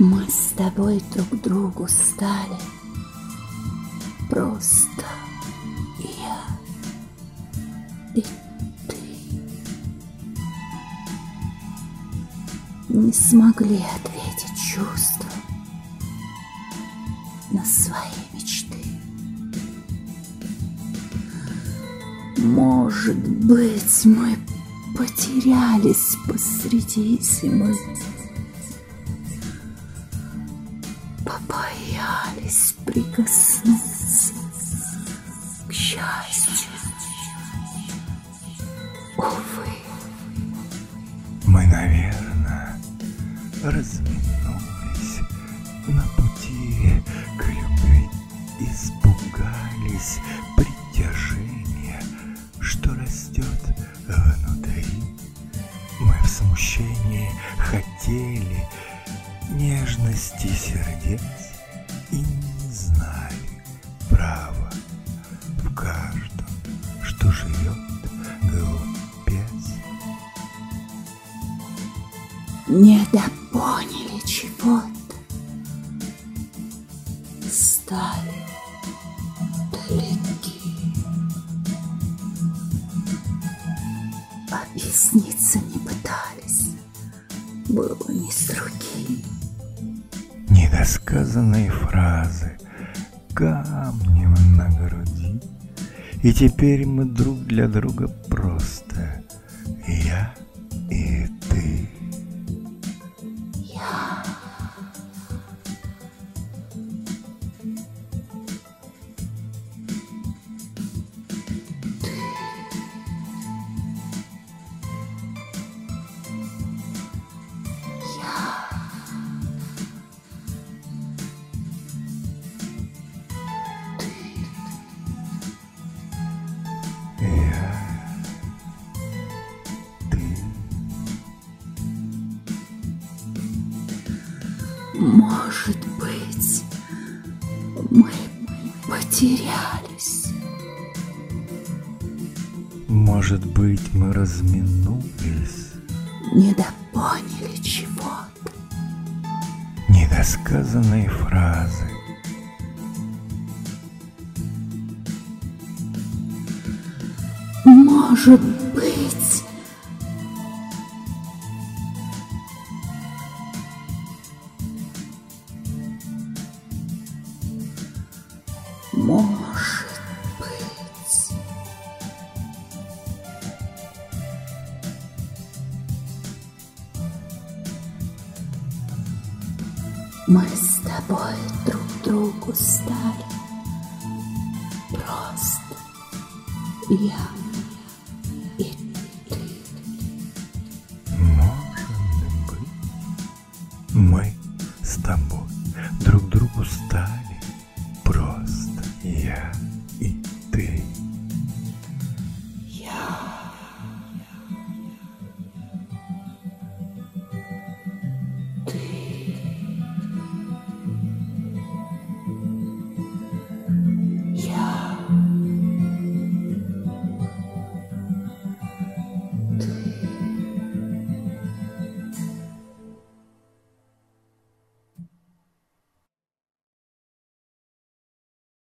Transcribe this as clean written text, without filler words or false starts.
Мы с тобой друг другу стали просто я и ты. Не смогли ответить чувства на свои мечты. Может быть, мы потерялись посреди зимы, побоялись прикоснуться к счастью. Увы, мы, наверное, разминулись на пути к любви, испугались притяжения, что растет внутри. Мы в смущении хотели нежности сердец и не знали права в каждом, что живет глупец. недопоняли чего-то, стали далеки. Объясниться не пытались, было не с руки. Недосказанные фразы камнем на груди, и теперь мы друг для друга просто я и ты. Я может быть, мы потерялись. Может быть, мы разминулись. Недопоняли чего-то. Недосказанные фразы. Может быть, мы с тобой друг другу стали просто я и ты. Может быть, мы с тобой друг другу стали просто я